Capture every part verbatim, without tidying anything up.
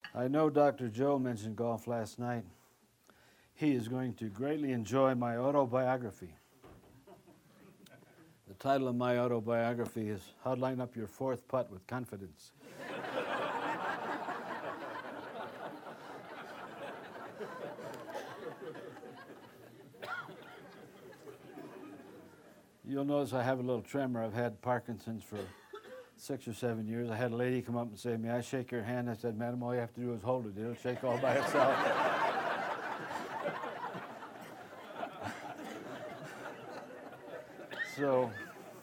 I know Doctor Joe mentioned golf last night. He is going to greatly enjoy my autobiography. The title of my autobiography is How to Line Up Your Fourth Putt with Confidence. You'll notice I have a little tremor. I've had Parkinson's for six or seven years. I had a lady come up and say, "May I shake your hand?" I said, "Madam, all you have to do is hold it. It'll shake all by itself." So,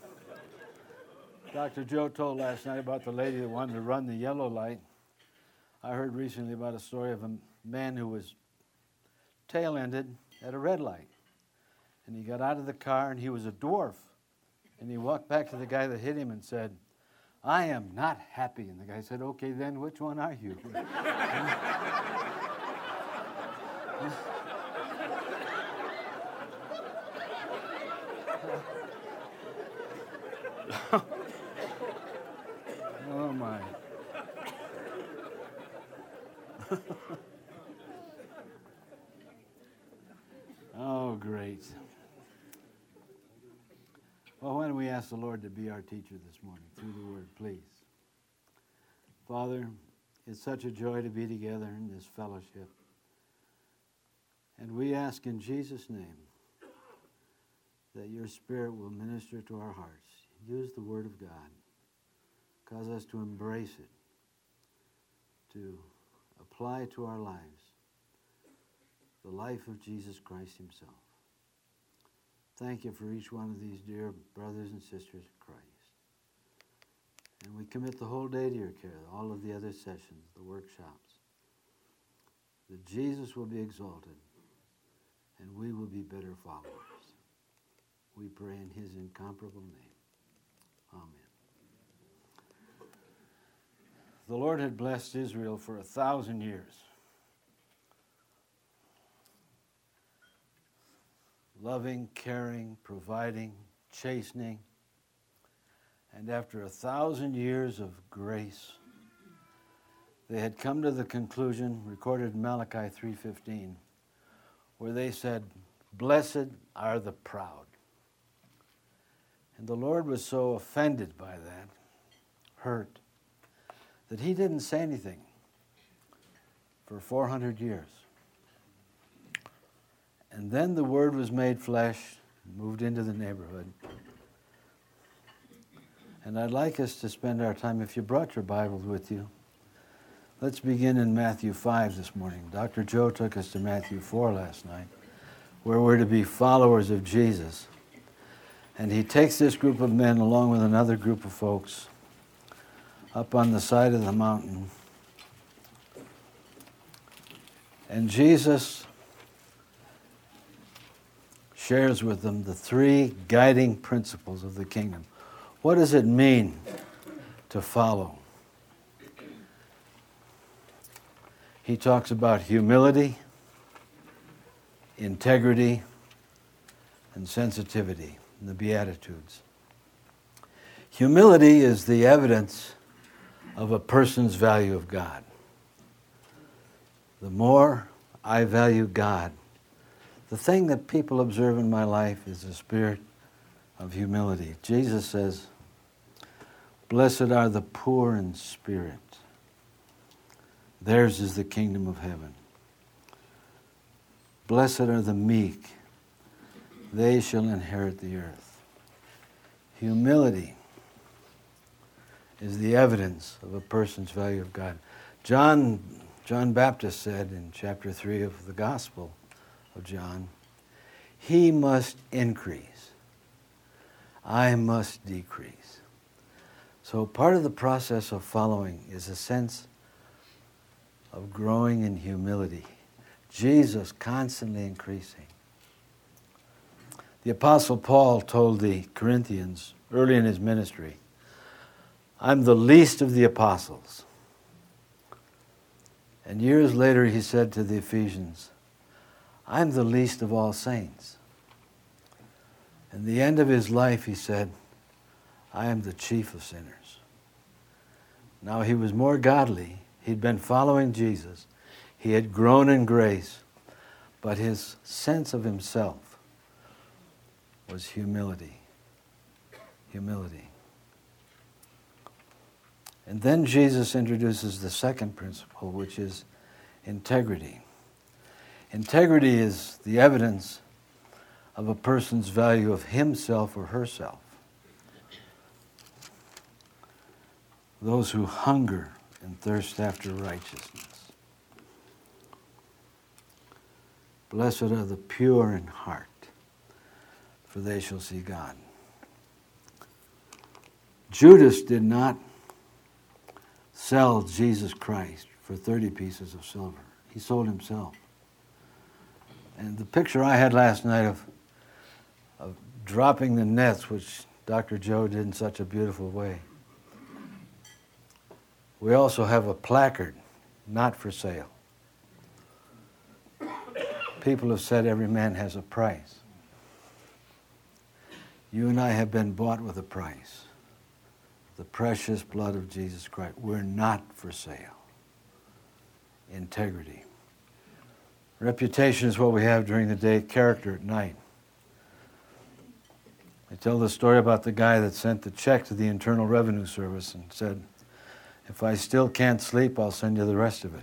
Doctor Joe told last night about the lady that wanted to run the yellow light. I heard recently about a story of a man who was tail-ended at a red light. And he got out of the car, and he was a dwarf. And he walked back to the guy that hit him and said, "I am not happy." And the guy said, "Okay, then which one are you?" Oh, my. Oh, great. Well, why don't we ask the Lord to be our teacher this morning through the Word, please. Father, it's such a joy to be together in this fellowship. And we ask in Jesus' name that your Spirit will minister to our hearts. Use the Word of God. Cause us to embrace it, to apply to our lives the life of Jesus Christ himself. Thank you for each one of these dear brothers and sisters in Christ. And we commit the whole day to your care, all of the other sessions, the workshops, that Jesus will be exalted and we will be better followers. We pray in his incomparable name. Amen. The Lord had blessed Israel for a thousand years. Loving, caring, providing, chastening. And after a thousand years of grace, they had come to the conclusion, recorded in Malachi three fifteen, where they said, "Blessed are the proud." And the Lord was so offended by that, hurt, that he didn't say anything for four hundred years. And then the Word was made flesh, moved into the neighborhood. And I'd like us to spend our time, if you brought your Bibles with you, let's begin in Matthew five this morning. Doctor Joe took us to Matthew four last night, where we're to be followers of Jesus. And he takes this group of men along with another group of folks up on the side of the mountain. And Jesus shares with them the three guiding principles of the kingdom. What does it mean to follow? He talks about humility, integrity, and sensitivity, the Beatitudes. Humility is the evidence of a person's value of God. The more I value God, the thing that people observe in my life is a spirit of humility. Jesus says, "Blessed are the poor in spirit. Theirs is the kingdom of heaven. Blessed are the meek. They shall inherit the earth." Humility is the evidence of a person's value of God. John, John Baptist said in chapter three of the Gospel of John, "He must increase. I must decrease." So part of the process of following is a sense of growing in humility. Jesus constantly increasing. The Apostle Paul told the Corinthians early in his ministry, "I'm the least of the apostles." And years later he said to the Ephesians, "I'm the least of all saints." And the end of his life he said, "I am the chief of sinners." Now he was more godly. He'd been following Jesus. He had grown in grace, but his sense of himself was humility. Humility. And then Jesus introduces the second principle, which is integrity. Integrity is the evidence of a person's value of himself or herself. Those who hunger and thirst after righteousness. Blessed are the pure in heart, for they shall see God. Judas did not sell Jesus Christ for thirty pieces of silver. He sold himself. And the picture I had last night of, of dropping the nets, which Doctor Joe did in such a beautiful way. We also have a placard, not for sale. People have said every man has a price. You and I have been bought with a price. The precious blood of Jesus Christ. We're not for sale. Integrity. Reputation is what we have during the day, character at night. I tell the story about the guy that sent the check to the Internal Revenue Service and said, if I still can't sleep, I'll send you the rest of it.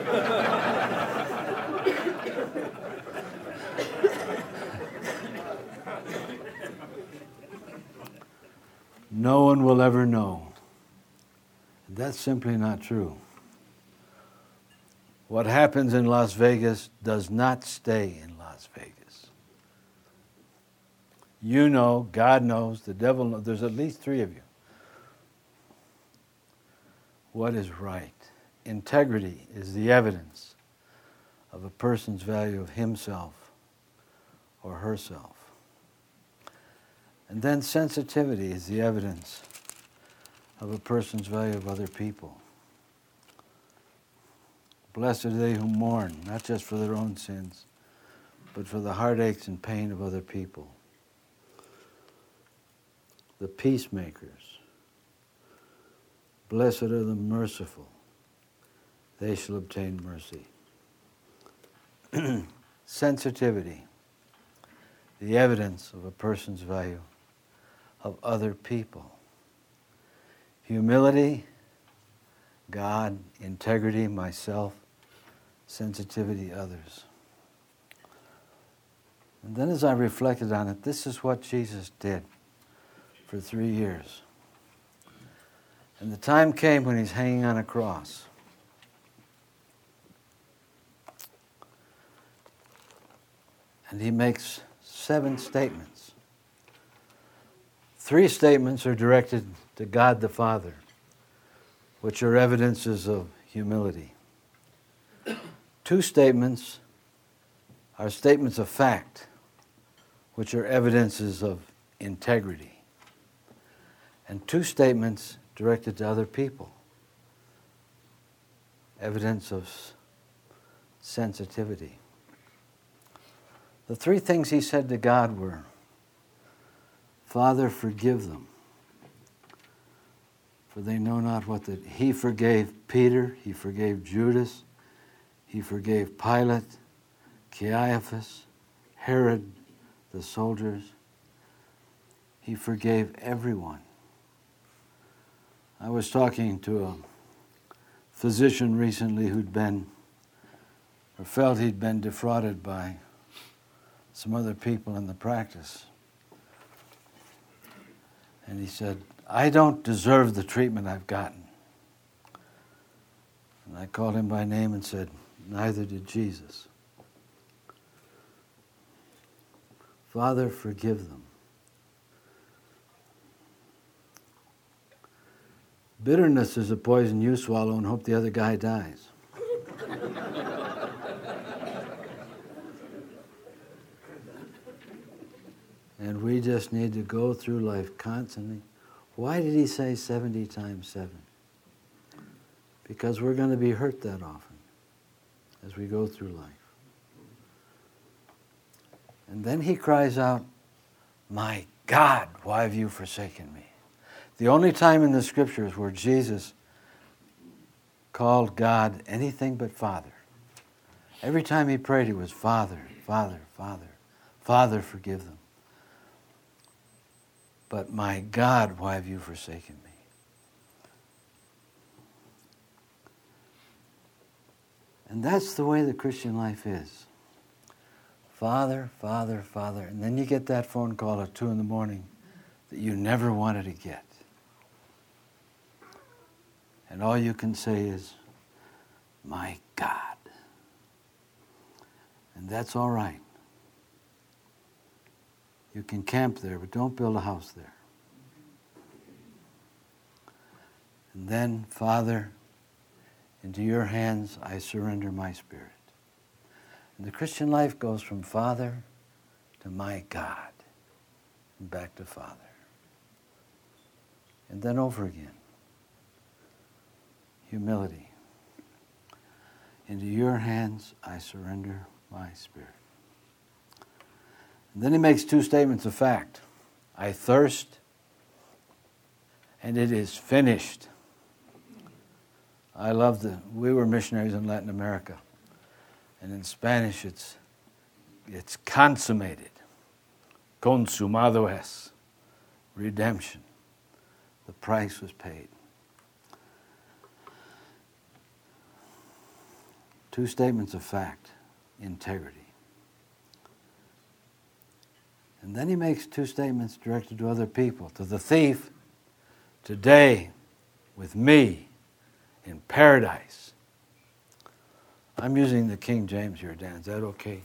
No one will ever know. That's simply not true. What happens in Las Vegas does not stay in Las Vegas. You know, God knows, the devil knows, there's at least three of you. What is right? Integrity is the evidence of a person's value of himself or herself. And then sensitivity is the evidence of a person's value of other people. Blessed are they who mourn, not just for their own sins, but for the heartaches and pain of other people. The peacemakers. Blessed are the merciful. They shall obtain mercy. Sensitivity, the evidence of a person's value of other people. Humility, God, integrity, myself, sensitivity, others. And then as I reflected on it, this is what Jesus did for three years. And the time came when he's hanging on a cross. And he makes seven statements. Three statements are directed to God the Father, which are evidences of humility. Two statements are statements of fact, which are evidences of integrity. And two statements directed to other people, evidence of sensitivity. The three things he said to God were, Father, forgive them, for they know not what that. He forgave Peter, he forgave Judas, he forgave Pilate, Caiaphas, Herod, the soldiers. He forgave everyone. I was talking to a physician recently who'd been, or felt he'd been defrauded by some other people in the practice. And he said, I don't deserve the treatment I've gotten. And I called him by name and said, neither did Jesus. Father, forgive them. Bitterness is a poison you swallow and hope the other guy dies. And we just need to go through life constantly. Why did he say seventy times seven? Because we're going to be hurt that often as we go through life. And then he cries out, my God, why have you forsaken me? The only time in the scriptures where Jesus called God anything but Father. Every time he prayed, it was Father, Father, Father, Father, forgive them. But my God, why have you forsaken me? And that's the way the Christian life is. Father, Father, Father. And then you get that phone call at two in the morning that you never wanted to get. And all you can say is, my God. And that's all right. You can camp there, but don't build a house there. And then, Father, into your hands I surrender my spirit. And the Christian life goes from Father to my God, and back to Father. And then over again. Humility. Into your hands I surrender my spirit. And then he makes two statements of fact. I thirst, and it is finished. I love the, we were missionaries in Latin America. And in Spanish, it's, it's consummated. Consumado es. Redemption. The price was paid. Two statements of fact. Integrity. And then he makes two statements directed to other people. To the thief, today, with me, in paradise. I'm using the King James here, Dan. Is that okay?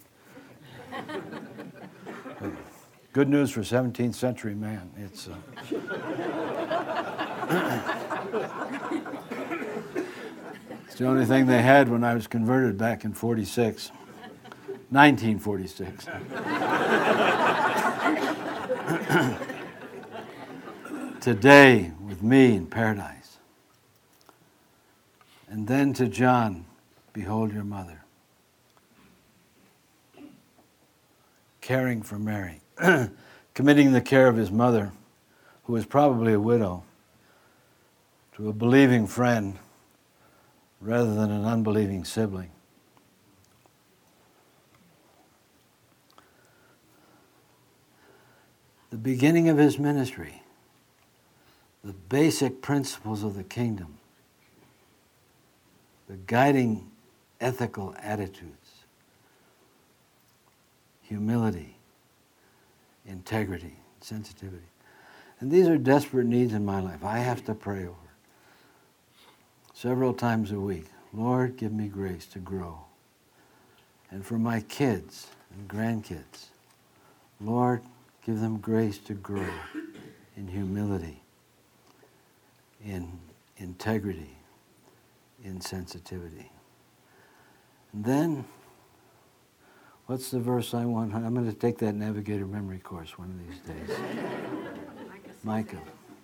Good news for seventeenth century man. It's uh, it's the only thing they had when I was converted back in forty-six. nineteen forty-six. Today, with me in paradise. And then to John, behold your mother. Caring for Mary. Committing the care of his mother, who was probably a widow, to a believing friend rather than an unbelieving sibling. The beginning of his ministry, the basic principles of the kingdom, the guiding ethical attitudes, humility, integrity, sensitivity. And these are desperate needs in my life. I have to pray over several times a week. Lord, give me grace to grow. And for my kids and grandkids, Lord, give them grace to grow in humility, in integrity, in sensitivity. And then, what's the verse I want? I'm going to take that Navigator memory course one of these days. Micah.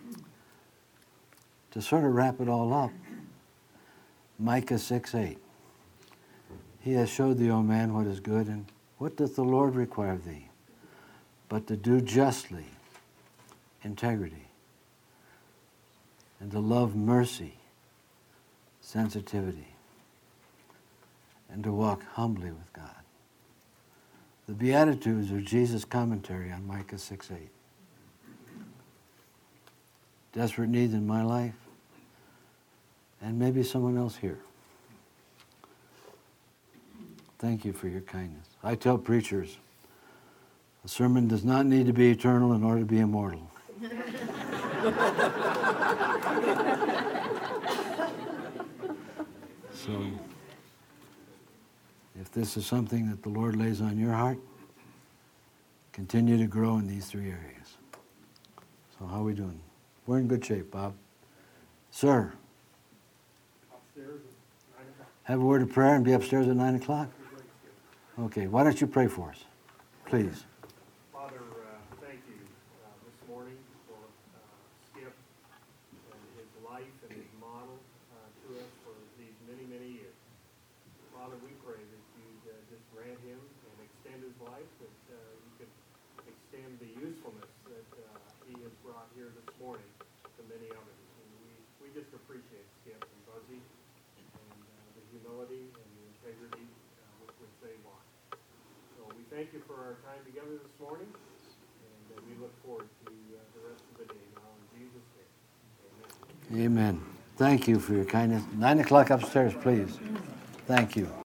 To sort of wrap it all up, Micah six eight. He has showed thee, O man, what is good, and what doth the Lord require of thee? But to do justly, integrity, and to love mercy, sensitivity, and to walk humbly with God. The Beatitudes are Jesus' commentary on Micah six eight. Desperate needs in my life, and maybe someone else here. Thank you for your kindness. I tell preachers, a sermon does not need to be eternal in order to be immortal. So, if this is something that the Lord lays on your heart, continue to grow in these three areas. So how are we doing? We're in good shape, Bob. Sir? Upstairs at nine o'clock. Have a word of prayer and be upstairs at nine o'clock? Okay, why don't you pray for us, please? Father, uh, thank you uh, this morning for uh, Skip and his life and his model uh, to us for these many, many years. Father, we pray that you'd uh, just grant him and extend his life, that uh, you could extend the usefulness that uh, he has brought here this morning to many others. And we, we just appreciate Skip and Buzzy humility and the integrity uh, with which they walk. So we thank you for our time together this morning, and uh, we look forward to uh, the rest of the day now in Jesus' name. Amen. Amen. Thank you for your kindness. Nine o'clock upstairs, please. Thank you.